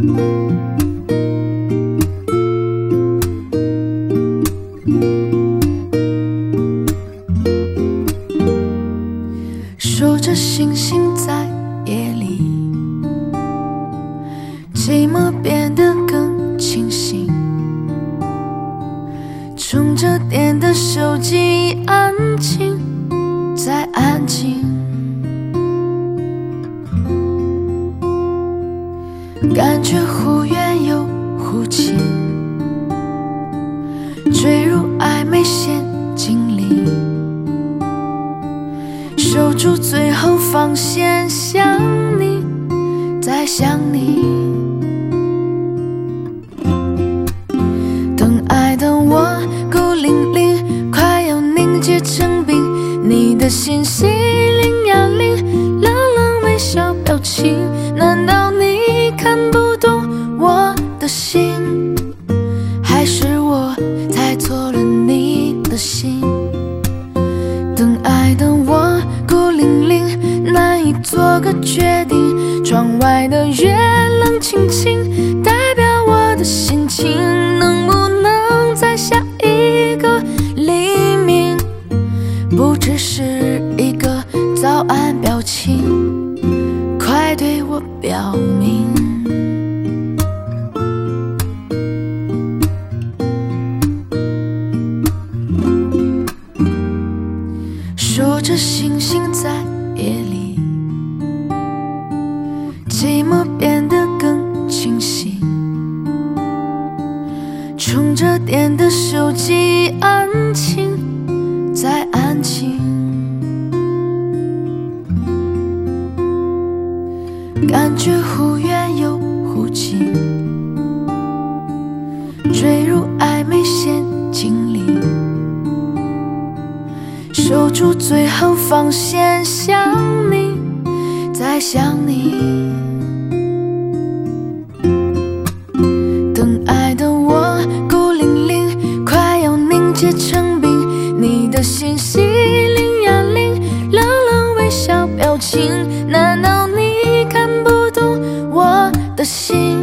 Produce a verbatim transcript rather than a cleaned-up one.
数着星星在夜里，寂寞变得更清醒。充着电的手机安静再安静，感觉忽远又忽近，坠入暧昧陷阱里，守住最后防线，想你再想你。等爱的我孤零零，快要凝结成冰，你的心细零呀零，冷冷微笑表情，难道你看不懂我的心？还是我猜错了你的心？等爱的我孤零零，难以做个决定，窗外的月冷清清，代表我的心情，能不能再下一个黎明？不只是一个早安表情，快对我表明。数着星星在夜里，寂寞变得更清晰，充着电的手机安静再安静，感觉忽远又忽近，坠入暧昧陷阱里，守住最后防线，想你再想你。等爱的我孤零零，快要凝结成冰，你的心细零呀零，冷冷微笑表情，难道你看不懂我的心？